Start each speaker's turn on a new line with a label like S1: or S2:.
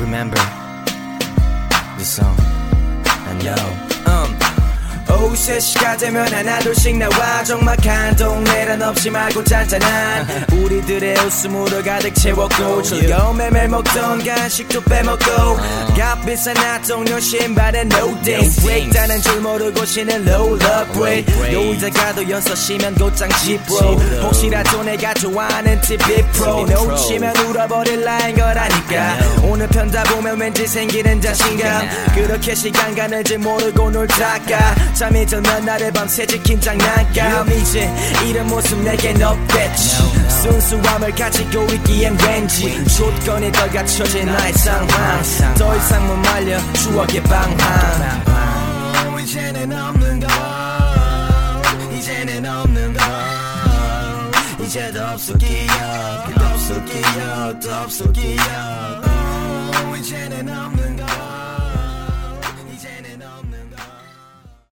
S1: remember this song. And yo,
S2: 오후 3시가 되면 하나둘씩 나와 적막한 동네란 없이 말고 잔잔한 우리들의 웃음으로 가득 채웠고 즐거운 매일 먹던 간식도 빼먹고 값비싼 핫동료 신발에 no days break다는 줄 모르고 쉬는 low love break 놀다가도 6시면 곧장 집으로 혹시라도 내가 좋아하는 TV 프로 놓치면 울어버릴 나인 거라니까 오늘 편다 보면 왠지 생기는 자신감 그렇게 시간 가는 줄 모르고 놀다가 잠이 들면 나를 밤새 지킨 장난감 이제 이런 모습 내겐 없겠지 순수함을 가지고 있기엔 왠지 조건이 더 갖춰진 나의 상황 더 이상 못 말려 추억의 방황 이제는 없는 걸 이제는 없는 걸 이제 더 없어 기억 더 없어 기억 더 없어 기억 이제는 없는 걸